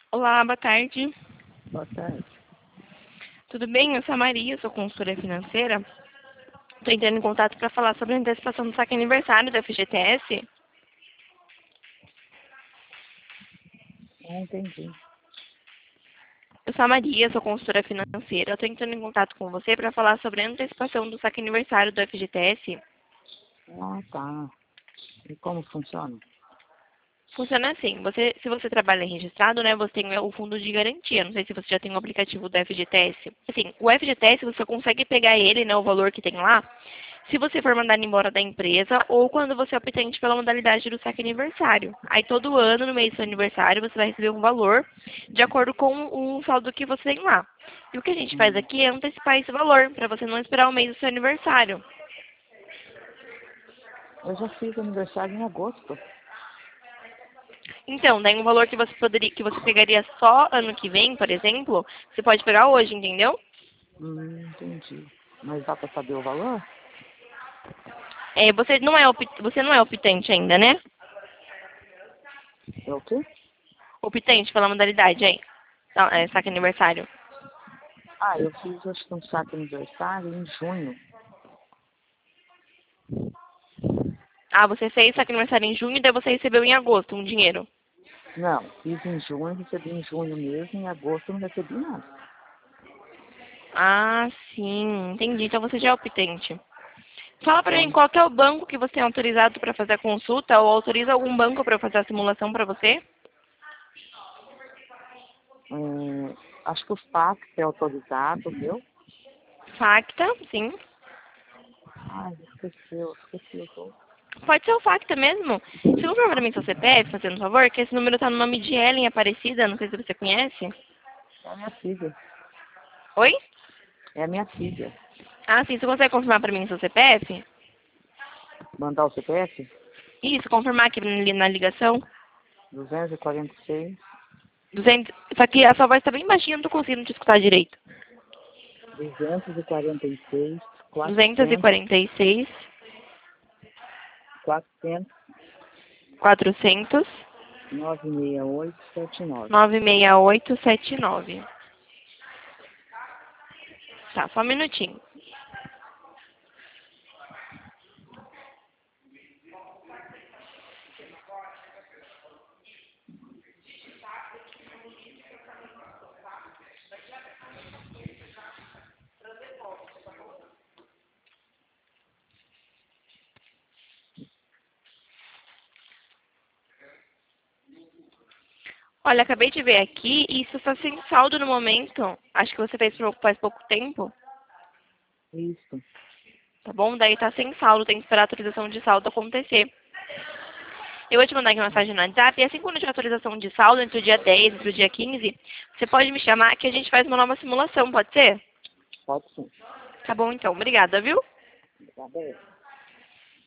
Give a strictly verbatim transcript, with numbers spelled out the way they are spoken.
Olá, boa tarde. Boa tarde. Tudo bem? Eu sou a Maria, sou consultora financeira. Estou entrando em contato para falar sobre a antecipação do saque aniversário da F G T S. Não entendi. Eu sou a Maria, sou consultora financeira. Estou entrando em contato com você para falar sobre a antecipação do saque aniversário do F G T S. Ah, tá. E como funciona? Funciona assim, você, se você trabalha registrado, né, você tem o fundo de garantia. Não sei se você já tem o aplicativo do F G T S. Assim, o F G T S você consegue pegar ele, né, o valor que tem lá, se você for mandado embora da empresa ou quando você é optante pela modalidade do saque aniversário. Aí todo ano, no mês do seu aniversário, você vai receber um valor de acordo com o saldo que você tem lá. E o que a gente faz Hum, aqui é antecipar esse valor, para você não esperar o mês do seu aniversário. eu já fiz aniversário em agosto. Então, daí um valor que você poderia, que você pegaria só ano que vem, por exemplo, você pode pegar hoje, entendeu? Hum, entendi. Mas dá pra saber o valor? É, você não é opt- você não é optante ainda, né? É o quê? Optante pela modalidade aí. Tá, é, saque aniversário. Ah, eu fiz acho que um saque aniversário em junho. Ah, você fez saque aniversário em junho e daí você recebeu em agosto um dinheiro. Não, fiz em junho, recebi em junho mesmo, em agosto eu não recebi nada. Ah, sim, entendi. Então você já é optante. Fala pra mim Então, qual que é o banco que você é autorizado para fazer a consulta ou autoriza algum banco para fazer a simulação para você? é, acho que o fax é autorizado, viu? Facta, sim. Ai, esqueci, eu esqueci o outro. Pode ser o Facta mesmo. Você confirma pra mim seu C P F, fazendo um favor? Que esse número tá no nome de Ellen Aparecida, não sei se você conhece. É a minha filha. Oi? É a minha filha. Ah, sim, você consegue confirmar pra mim seu C P F? Mandar o C P F? Isso, confirmar aqui na na ligação. duzentos e quarenta e seis, duzentos. Só que a sua voz tá bem baixinha, não tô conseguindo te escutar direito. duzentos e quarenta e seis, duzentos e quatrocentos, quarenta e seis, quatrocentos, quatrocentos, nove seis oito, sete nove. nove seis oito sete nove. Tá, só um minutinho. Olha, acabei de ver aqui e isso está sem saldo no momento. Acho que você fez por- faz pouco tempo, Isso. tá bom? Daí tá sem saldo, tem que esperar a atualização de saldo acontecer. Eu vou te mandar aqui uma mensagem no WhatsApp e assim quando tiver atualização de saldo, entre o dia dez e o dia quinze, você pode me chamar que a gente faz uma nova simulação, pode ser? Pode sim. Tá bom então, obrigada, viu? Tá bem.